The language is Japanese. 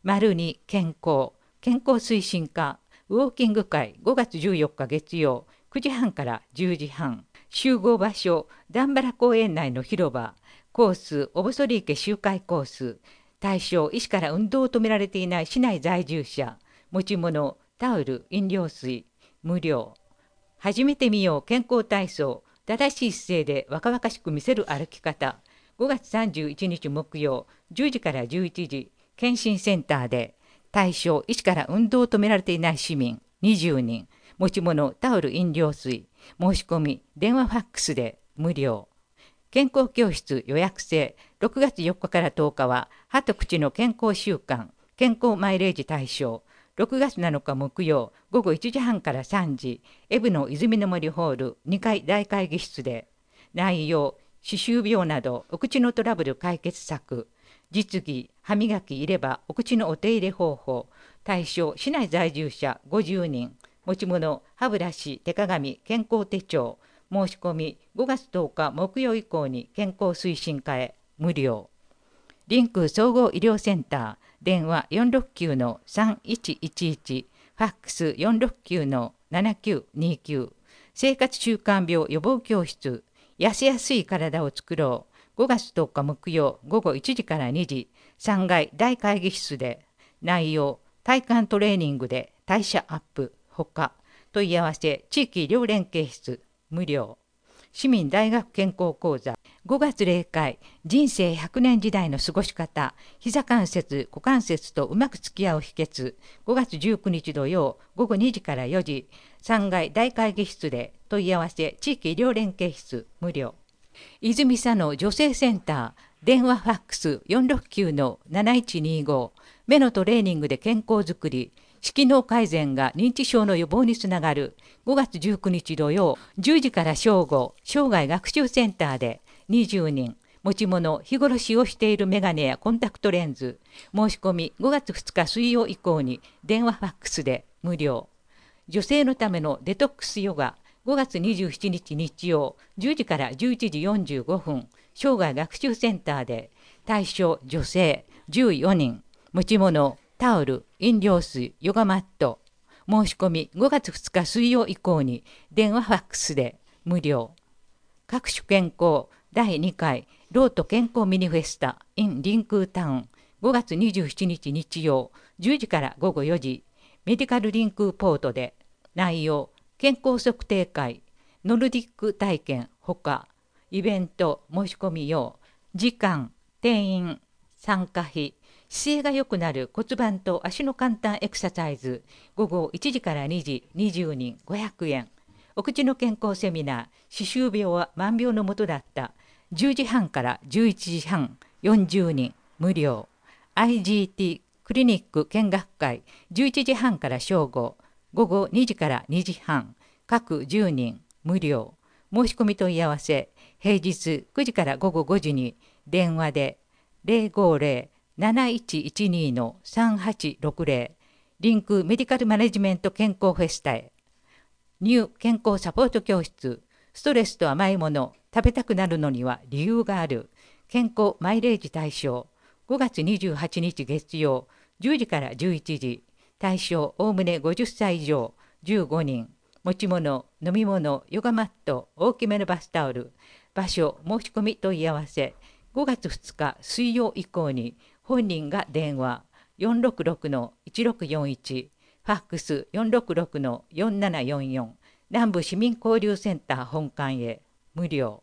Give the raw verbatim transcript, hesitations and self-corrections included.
丸に健康、健康推進課、ウォーキング会ごがつじゅうよっか月曜くじはんからじゅうじはん、集合場所、段原公園内の広場、コース、小細池周回コース、対象、医師から運動を止められていない市内在住者、持ち物、タオル、飲料水、無料。始めてみよう健康体操、正しい姿勢で若々しく見せる歩き方。ごがつさんじゅういちにち木曜じゅうじからじゅういちじ、検診センターで、対象、医師から運動を止められていない市民にじゅうにん、持ち物、タオル、飲料水、申し込み、電話ファックスで無料。健康教室予約制、ろくがつよっかからとおかは、歯と口の健康習慣、健康マイレージ対象。ろくがつなのか木曜ごごいちじはんからさんじ、エブの泉の森ホールにかい大会議室で、内容、歯周病などお口のトラブル解決策、実技、歯磨き入れ歯、お口のお手入れ方法、対象、市内在住者ごじゅうにん、持ち物、歯ブラシ、手鏡、健康手帳、申し込みごがつとおか木曜以降に健康推進課へ無料。リンク総合医療センター、電話 よんろくきゅうのさんいちいちいち、ファックス よんろくきゅうのななきゅうにきゅう、生活習慣病予防教室、痩せやすい体を作ろう、ごがつとおか木曜ごごいちじからにじ、さんがい大会議室で、内容、体幹トレーニングで代謝アップ、ほか、問い合わせ、地域医療連携室、無料。市民大学健康講座、ごがつ例会、人生ひゃくねん時代の過ごし方、膝関節、股関節とうまく付き合う秘訣、ごがつじゅうくにち土曜ごごにじからよじ、さんがい大会議室で問い合わせ、地域医療連携室、無料。泉佐野女性センター、電話ファックス よんろくきゅうのなないちにご、目のトレーニングで健康づくり、色脳改善が認知症の予防につながるごがつじゅうくにち土曜じゅうじから正午、生涯学習センターでにじゅうにん、持ち物、日頃使用しているメガネやコンタクトレンズ、申し込みごがつふつか水曜以降に電話ファックスで無料。女性のためのデトックスヨガ、ごがつにじゅうしちにち日曜じゅうじからじゅういちじよんじゅうごふん、生涯学習センターで、対象女性じゅうよにん、持ち物、タオル、飲料水、ヨガマット、申し込みごがつふつか水曜以降に電話ファックスで無料。各種健康だいにかいロート健康ミニフェスタ in リンクータウン、ごがつにじゅうしちにち日曜じゅうじからごごよじ、メディカルリンクーポートで、内容、健康測定会、ノルディック体験ほか、イベント申し込み用、時間、定員、参加費、姿勢が良くなる骨盤と足の簡単エクササイズ、ごごいちじからにじ、にじゅうにんごひゃくえん。お口の健康セミナー、歯周病は万病のもとだった、じゅうじはんからじゅういちじはん、よんじゅうにん無料。 アイジーティー クリニック見学会、じゅういちじはんから正午、ごごにじからにじはん、各じゅうにん無料。申し込み問い合わせ、平日くじからごごごじに電話で ゼロごゼロなないちいちにのさんはちろくゼロ、リンクメディカルマネジメント健康フェスタへ。ニュー健康サポート教室、ストレスと甘いもの、食べたくなるのには理由がある、健康マイレージ対象、ごがつにじゅうはちにち月曜じゅうじからじゅういちじ、対象おおむねごじゅっさい以上じゅうごにん、持ち物、飲み物、ヨガマット、大きめのバスタオル、場所、申し込み問い合わせ、ごがつふつか水曜以降に本人が電話 よんろくろくのいちろくよんいち、ファックス よんろくろくのよんななよんよん、南部市民交流センター本館へ無料。